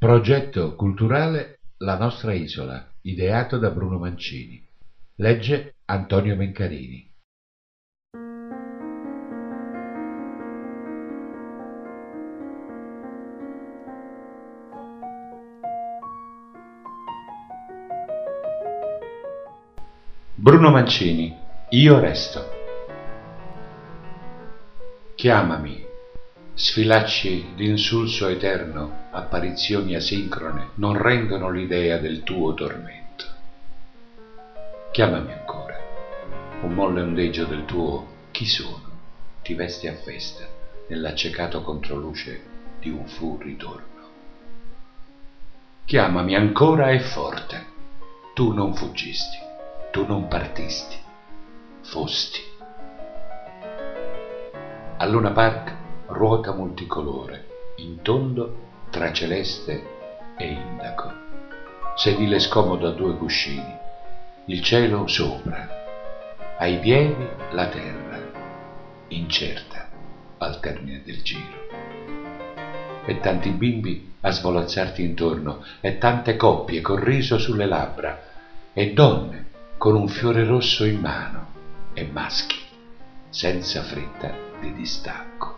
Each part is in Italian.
Progetto culturale La nostra isola, ideato da Bruno Mancini. Legge Antonio Mencarini. Bruno Mancini, io resto. Chiamami, sfilacci d'insulso eterno, apparizioni asincrone non rendono l'idea del tuo tormento. Chiamami ancora, un molle ondeggio del tuo chi sono ti veste a festa nell'accecato controluce di un fu ritorno. Chiamami ancora e forte, tu non fuggisti, tu non partisti, fosti. Al Luna Park ruota multicolore, in tondo tra celeste e indaco. Sedile scomodo a due cuscini, il cielo sopra, ai piedi la terra, incerta al termine del giro. E tanti bimbi a svolazzarti intorno, e tante coppie col riso sulle labbra, e donne con un fiore rosso in mano, e maschi senza fretta di distacco.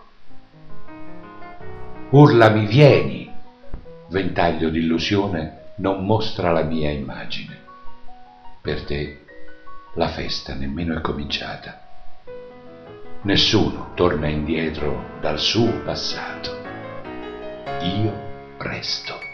Urlami, vieni! Ventaglio d'illusione non mostra la mia immagine. Per te la festa nemmeno è cominciata. Nessuno torna indietro dal suo passato. Io resto.